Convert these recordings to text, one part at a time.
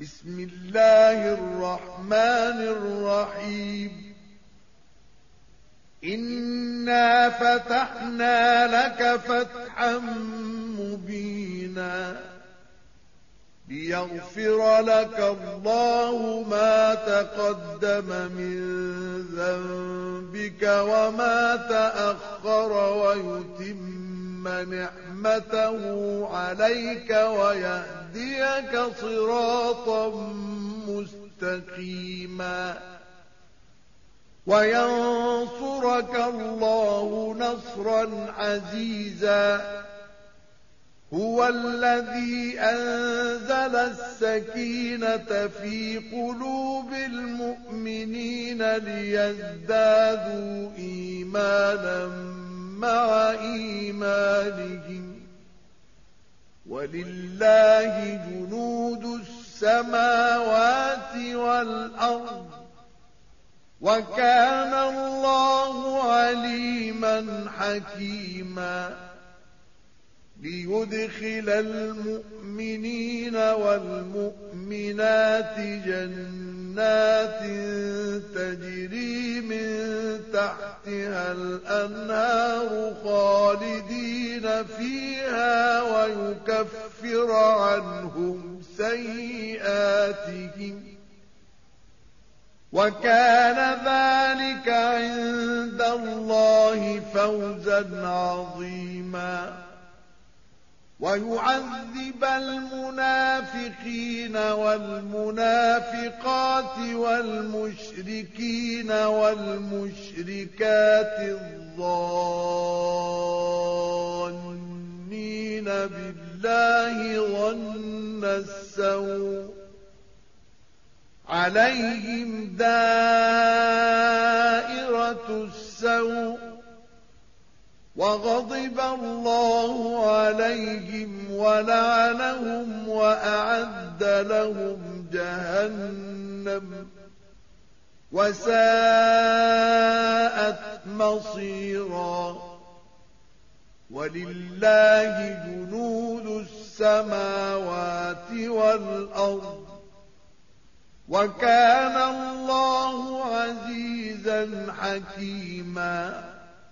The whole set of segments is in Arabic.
بسم الله الرحمن الرحيم إنا فتحنا لك فتحا مبينا ليغفر لك الله ما تقدم من ذنبك وما تأخر ويتم نعمته عليك ويهديك صراطا مستقيما وينصرك الله نصرا عزيزا هو الذي أنزل السكينة في قلوب المؤمنين ليزدادوا إيمانا مع إيمانهم ولله جنود السماوات والأرض وكان الله عليما حكيما ليدخل المؤمنين والمؤمنات جنات تجري من تحتها الأنهار خالدين فيها ويكفر عنهم سيئاتهم وكان ذلك عند الله فوزا عظيما ويعذب المنافقين والمنافقات والمشركين والمشركات الظانين بالله ظن السوء عليهم دائرة السوء وغضب الله عليهم ولعنهم وأعد لهم جهنم وساءت مصيرا ولله جنود السماوات والأرض وكان الله عزيزا حكيما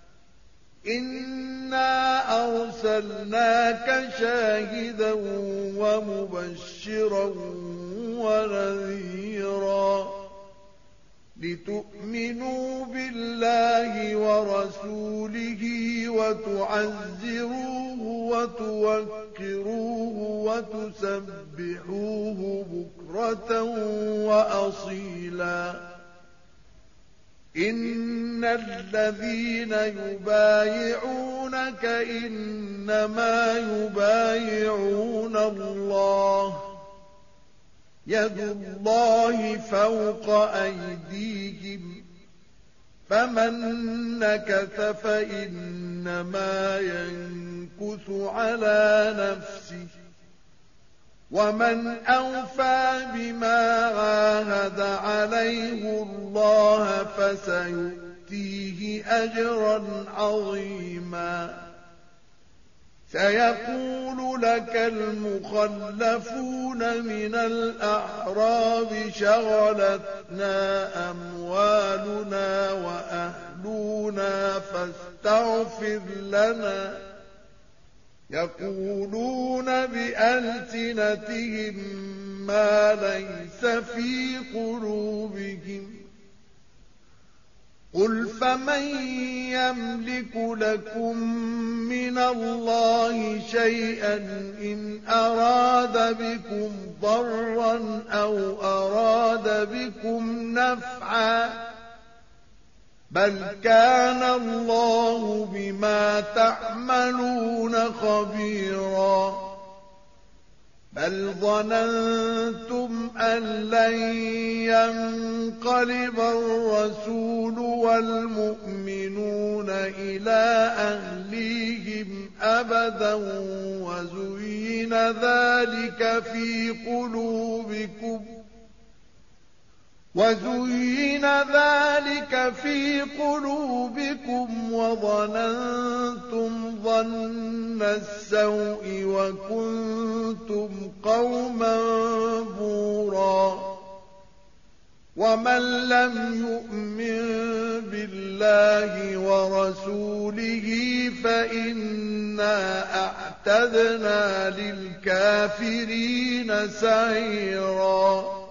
إنا أرسلناك شاهدا ومبشرا ونذيرا لتؤمنوا بالله ورسوله وتعزروه وتوكروه وتسبحوه بكرة وأصيلا إن الذين يبايعونك إنما يبايعون الله يد الله فوق أيديهم فمن نكث فإنما ينكث على نفسه ومن أوفى بما عاهد عليه الله فسيؤتيه أجرا عظيما سيقول لك المخلفون من الأعراب شغلتنا أموالنا وأهلنا فاستغفر لنا يقولون بألسنتهم ما ليس في قلوبهم قل فمن يملك لكم من الله شيئا إن أراد بكم ضرا أو أراد بكم نفعا بل كان الله بما تعملون خبيرا بل ظننتم أن لن ينقلب الرسول والمؤمنون إلى أهليهم أبدا وزين ذلك في قلوبكم وظننتم ظن السوء وكنتم قوما بورا ومن لم يؤمن بالله ورسوله فإنا أعتدنا للكافرين سعيرا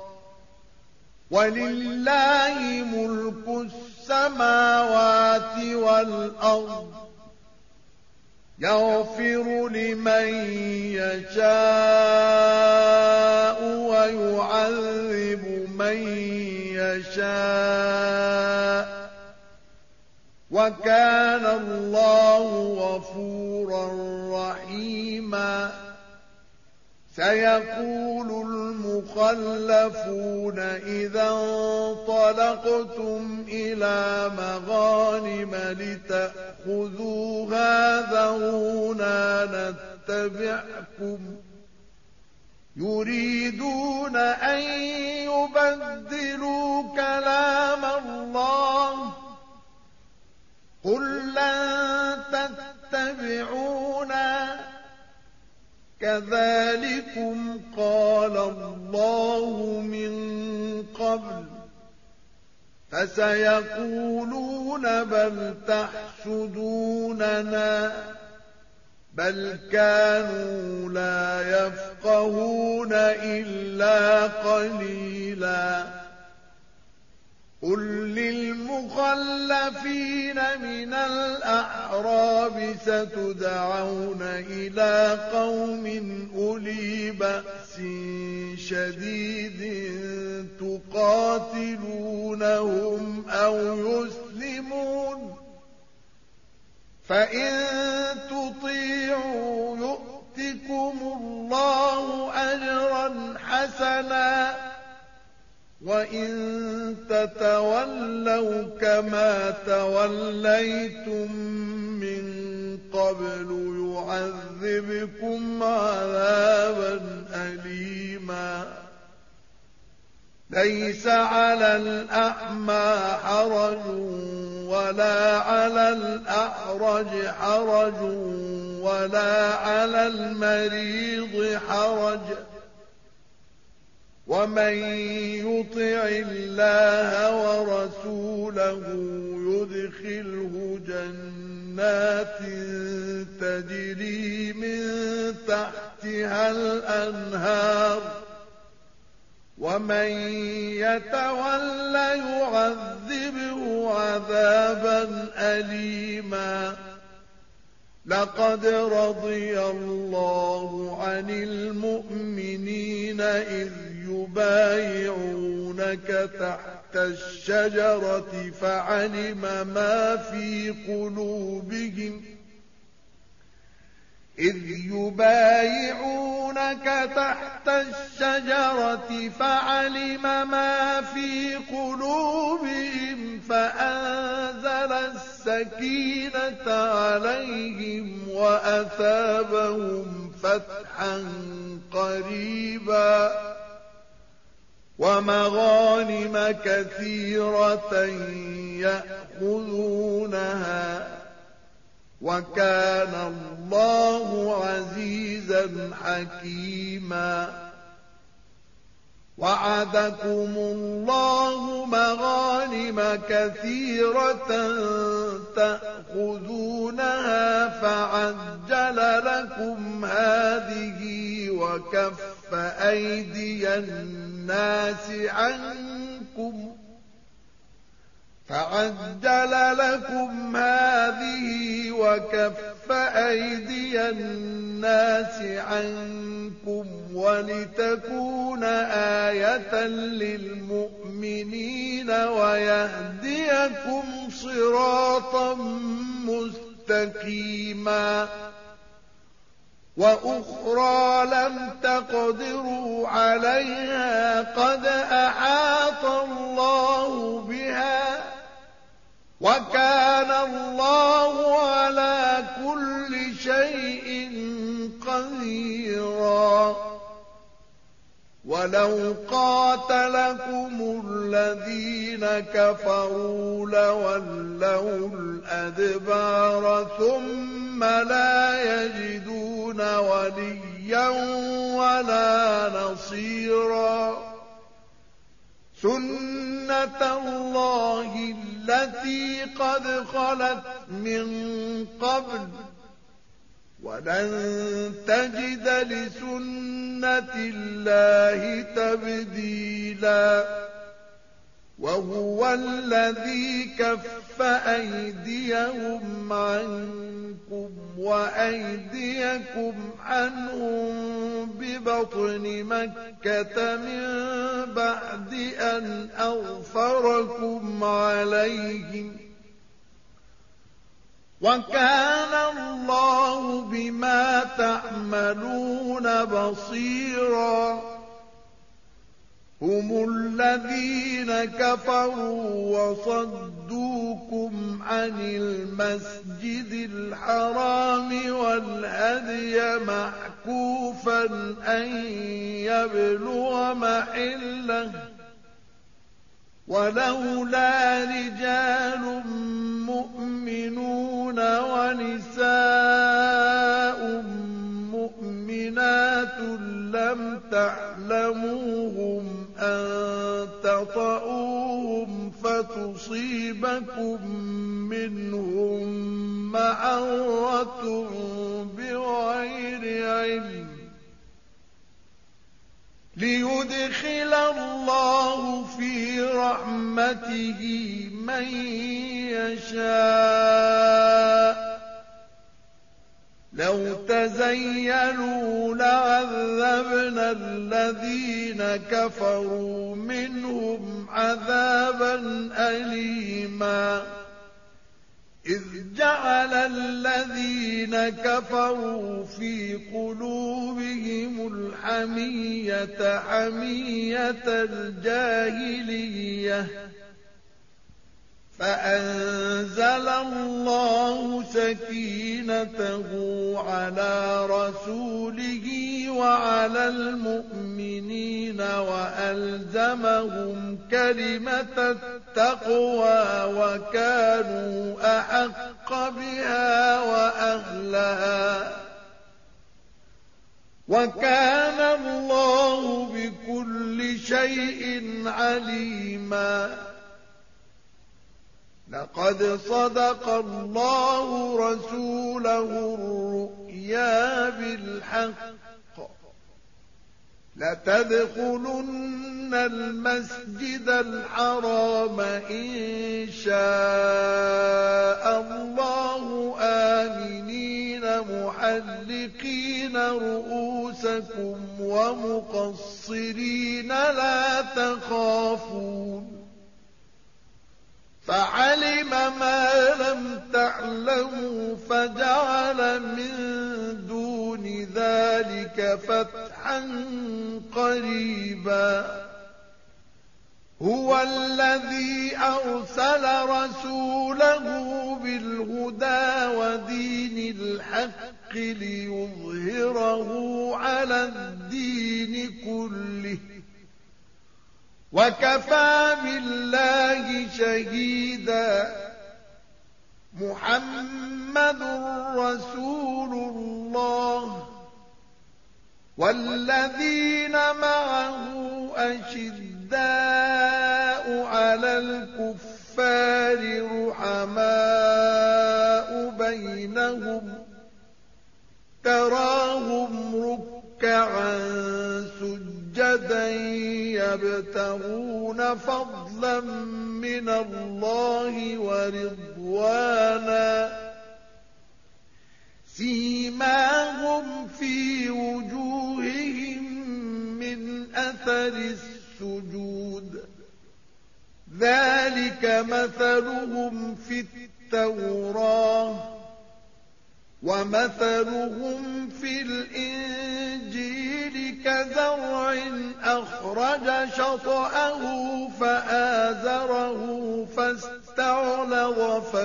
ولله ملك السماوات والأرض يغفر لمن يشاء ويعذب من يشاء وكان الله غفورا رحيما سيقول المخلفون إذا انطلقتم إلى مغانم لتأخذوها ذرونا نتبعكم يريدون أن يبدلوا كلام الله قل لن تتبعونا كذلكم قال الله من قبل فسيقولون بل تحسدوننا بل كانوا لا يفقهون إلا قليلا قل للمخلفين من الأعراب ستدعون إلى قوم أولي بأس شديد تقاتلونهم أو يسلمون فإن تطيعوا يؤتكم الله أجرا حسنا وإن تتولوا كما توليتم من قبل يعذبكم عذابا أليما ليس على الأعمى حرج ولا على الأعرج حرج ولا على المريض حرج ومن يطع الله ورسوله يدخله جنات تجري من تحتها الأنهار ومن يتول يعذبه عذابا أليما لقد رضي الله عن المؤمنين إذ يبايعونك تحت الشجرة فعلم ما في قلوبهم فأنزل السكينة عليهم وأثابهم فتحا قريبا ومغانم كثيرة يأخذونها وكان الله عزيزا حكيما وعدكم الله مغانم كثيرة تأخذونها فعجل لكم هذه وكف أيدي الناس عنكم ولتكون آية للمؤمنين ويهديكم صراطا مستقيما وأخرى لم تقدروا عليها قد أحاط الله بها وكان الله على كل شيء قديرا ولو قاتلكم الذين كفروا لولوا الأدبار ثم لا يجدون وليا ولا نصيرا سُنَّةَ اللَّهِ الَّتِي قَدْ خَلَتْ مِن قَبْلُ وَلَن تَجِدَ لِسُنَّةِ اللَّهِ تَبْدِيلًا وَهُوَ الَّذِي كَفَّ أَيْدِيَهُمْ عَنكُمْ وَأَيْدِيَكُمْ عَنْهُم بِبَطْنِ مَكَّةَ مِن بَعْدِ أَنْ أَظْفَرَكُمْ عَلَيْهِمْ وَكَانَ اللَّهُ بِمَا تَعْمَلُونَ بَصِيرًا هُمُ الَّذِينَ كَفَرُوا وَصَدُّوكُمْ عَنِ الْمَسْجِدِ الْحَرَامِ وَالْهَدْيَ مَعْكُوفًا أَن يَبْلُغَ مَحِلَّهُ وَلَوْلَا رِجَالٌ مُّؤْمِنُونَ وَنِسَاءٌ مُّؤْمِنَاتٌ لَّمْ تَعْلَمُوهُمْ أَن تَطَئُوهُمْ فَتُصِيبَكُم مِّنْهُم مَّعَرَّةٌ بِغَيْرِ عِلْمٍ لِيُدْخِلَ اللَّهُ فِي رَحْمَتِهِ مَن يَشَاءُ لَوْ تَزَيَّلُوا لَعَذَّبْنَا الَّذِينَ كَفَرُوا مِنْهُمْ عَذَابًا أَلِيمًا إِذْ جَعَلَ الَّذِينَ كَفَرُوا فِي قُلُوبِهِمُ الْحَمِيَّةَ حَمِيَّةَ الْجَاهِلِيَّةِ فَأَنزَلَ اللَّهُ سَكِينَتَهُ عَلَىٰ رَسُولِهِ وَعَلَى الْمُؤْمِنِينَ وَأَلْزَمَهُمْ كَلِمَةَ التَّقْوَىٰ وَكَانُوا أَحَقَّ بِهَا وَأَهْلَهَا وَكَانَ اللَّهُ بِكُلِّ شَيْءٍ عَلِيمًا لَقَدْ صَدَقَ اللَّهُ رَسُولَهُ الرُّؤْيَا بِالْحَقِّ لَتَدْخُلُنَّ الْمَسْجِدَ الْحَرَامَ إِن شَاءَ اللَّهُ آمِنِينَ مُحَلِّقِينَ رُءُوسَكُمْ وَمُقَصِّرِينَ لَا تَخَافُونَ فَعَلِمَ مَا لَمْ تَعْلَمُوا فَجَعَلَ مِن دُونِ ذَلِكَ فَتْحًا قَرِيبًا هُوَ الَّذِي أَرْسَلَ رَسُولَهُ بِالْهُدَىٰ وَدِينِ الْحَقِّ لِيُظْهِرَهُ عَلَى الدِّينِ كُلِّهِ وَكَفَىٰ بِاللَّهِ شَهِيدًا مُّحَمَّدٌ رَّسُولُ اللَّهِ وَالَّذِينَ مَعَهُ أَشِدَّاءُ عَلَى الْكُفَّارِ رُحَمَاءُ بَيْنَهُمْ تَرَاهُمْ رُكَّعًا سُجَّدًا يَبْتَغُونَ فَضْلًا مِّنَ اللَّهِ وَرِضْوَانًا سِيمَاهُمْ فِي وُجُوهِهِم مِّنْ أَثَرِ السُّجُودِ ذَٰلِكَ مَثَلُهُمْ فِي التَّوْرَاةِ وَمَثَلُهُمْ فِي الْإِنجِيلِ كَزَرْعٍ أَخْرَجَ شَطْأَهُ فَآزَرَهُ فَاسْتَغْلَظَ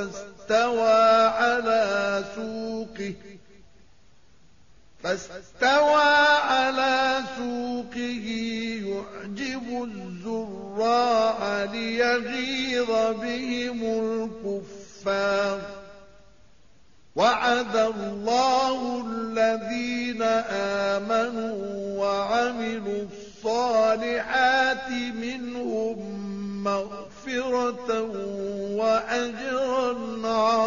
فَاسْتَوَىٰ عَلَىٰ سُوقِهِ يُعْجِبُ الزُّرَّاعَ لِيَغِيظَ بِهِمُ الْكُفَّارَ وَعَدَ اللَّهُ الَّذِينَ آمَنُوا وَعَمِلُوا الصالحات منهم مغفرة وأجرا عظيما.